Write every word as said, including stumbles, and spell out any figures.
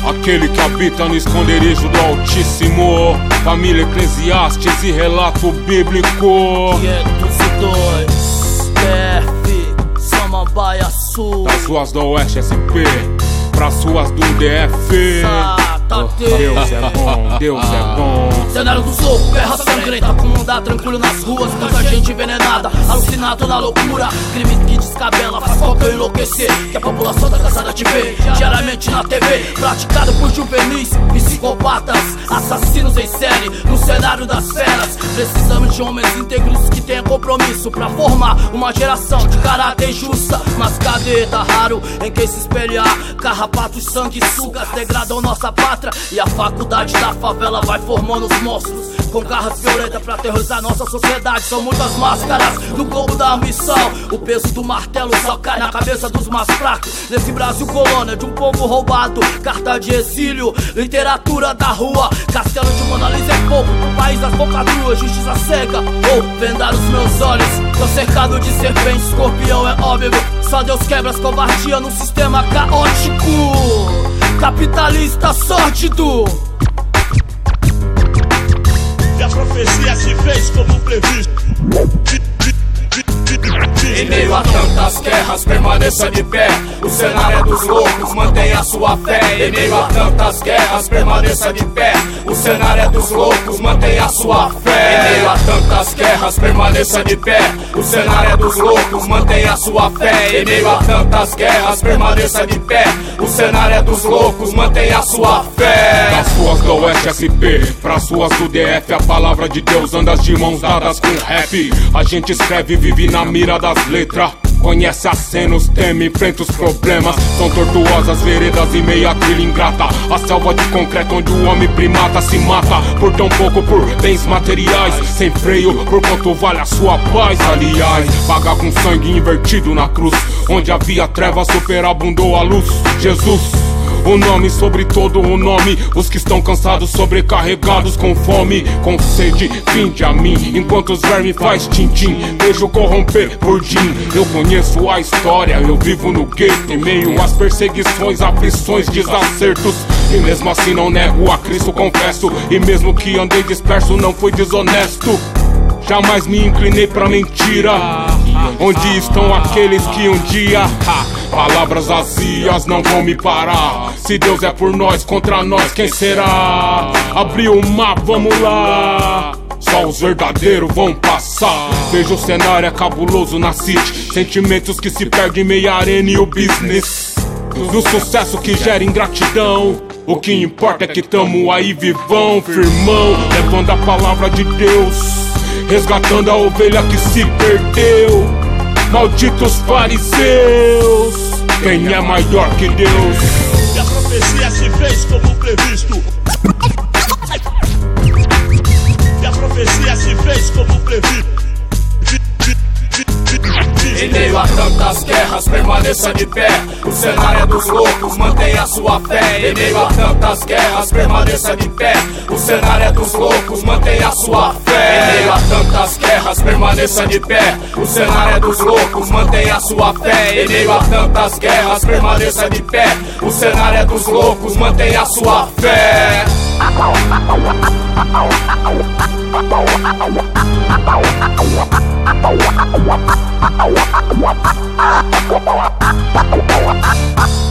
aquele que habita no esconderijo do Altíssimo. Família Eclesiastes e relato bíblico. quinhentos e dois, D F, Samambaia Sul. Das ruas do Oeste S P pras ruas do D F. Tá Deus é bom, Deus é bom. Cenário do loucos, guerra sangrenta, com andar tranquilo nas ruas, muita gente envenenada, alucinado na loucura. Crime que descabela, faz qualquer enlouquecer, que a população tá cansada de ver diariamente na T V, praticado por juvenis, psicopatas, assassinos em série, no cenário das feras. Precisamos de homens íntegros que tenham compromisso pra formar uma geração de caráter justa. Mas cadê? Tá raro em quem se espelhar. Carrapatos, sanguessugas degradam nossa pátria, e a faculdade da favela vai formando os monstros com garras violentas pra aterrorizar nossa sociedade. São muitas máscaras no globo da ambição, o peso do martelo só cai na cabeça dos mais fracos. Nesse Brasil colônia de um povo roubado, carta de exílio, literatura da rua, castelo de Mona Lisa é pouco, o país das bocadruas, justiça cega, ou oh, vendar os meus olhos. Tô cercado de serpentes, escorpião é óbvio, só Deus quebra as covardias num sistema caótico, capitalista sórdido. E a profecia se fez como previsto. Em meio a tantas guerras, permaneça de pé. O cenário é dos loucos, mantenha sua fé. Em meio a tantas guerras, permaneça de pé. O cenário é dos loucos, mantenha sua fé. Em meio a tantas guerras, permaneça de pé. O cenário é dos loucos, mantenha sua fé. Em meio a tantas guerras, permaneça de pé. O cenário é dos loucos, mantenha sua fé. Das ruas do Oeste S P pras ruas do D F, a palavra de Deus anda de mãos dadas com rap. A gente escreve e vive na mira das letras. Conhece a cena, os temas, enfrenta os problemas. São tortuosas veredas e meia trilha ingrata. A selva de concreto onde o homem primata se mata por tão pouco, por bens materiais. Sem freio, por quanto vale a sua paz. Aliás, paga com sangue invertido na cruz, onde havia trevas superabundou a luz. Jesus, o nome sobre todo o nome. Os que estão cansados, sobrecarregados, com fome, com sede, vinde a mim. Enquanto os vermes faz tintim, deixo corromper por din. Eu conheço a história, eu vivo no gueto, em meio às perseguições, aflições, desacertos. E mesmo assim não nego a Cristo, confesso. E mesmo que andei disperso, não fui desonesto. Jamais me inclinei pra mentira. Onde estão aqueles que um dia ha, palavras vazias não vão me parar. Se Deus é por nós, contra nós quem será? Abriu o mar, vamos lá. Só os verdadeiros vão passar. Veja o cenário é cabuloso na city. Sentimentos que se perdem meia arena e o business do sucesso que gera ingratidão. O que importa é que tamo aí vivão, firmão, levando a palavra de Deus, resgatando a ovelha que se perdeu. Malditos fariseus, quem é maior que Deus? E a profecia se fez como previsto. E a profecia se fez como previsto. Em meio a tantas guerras, permaneça de pé. O cenário é dos loucos, mantenha sua fé. Em meio a tantas guerras, permaneça de pé. O cenário é dos loucos, mantenha sua fé. Em meio a tantas guerras, permaneça de pé. O cenário é dos loucos, mantenha sua fé. Em meio a tantas guerras, permaneça de pé. O cenário é dos loucos, mantenha sua fé. Wow.